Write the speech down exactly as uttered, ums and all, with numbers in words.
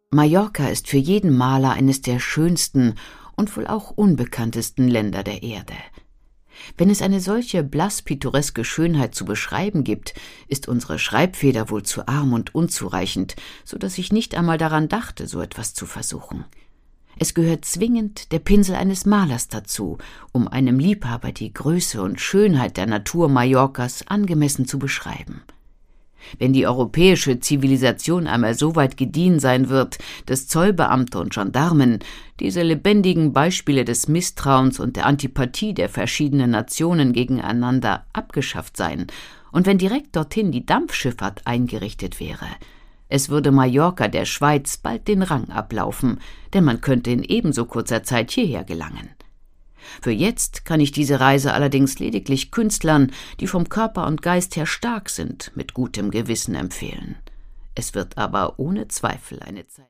Mallorca ist für jeden Maler eines der schönsten und wohl auch unbekanntesten Länder der Erde. Wenn es eine solche blass pittoreske Schönheit zu beschreiben gibt, ist unsere Schreibfeder wohl zu arm und unzureichend, so dass ich nicht einmal daran dachte, so etwas zu versuchen. Es gehört zwingend der Pinsel eines Malers dazu, um einem Liebhaber die Größe und Schönheit der Natur Mallorcas angemessen zu beschreiben. Wenn die europäische Zivilisation einmal so weit gediehen sein wird, dass Zollbeamte und Gendarmen, diese lebendigen Beispiele des Misstrauens und der Antipathie der verschiedenen Nationen gegeneinander, abgeschafft seien, und wenn direkt dorthin die Dampfschifffahrt eingerichtet wäre, es würde Mallorca der Schweiz bald den Rang ablaufen, denn man könnte in ebenso kurzer Zeit hierher gelangen. Für jetzt kann ich diese Reise allerdings lediglich Künstlern, die vom Körper und Geist her stark sind, mit gutem Gewissen empfehlen. Es wird aber ohne Zweifel eine Zeit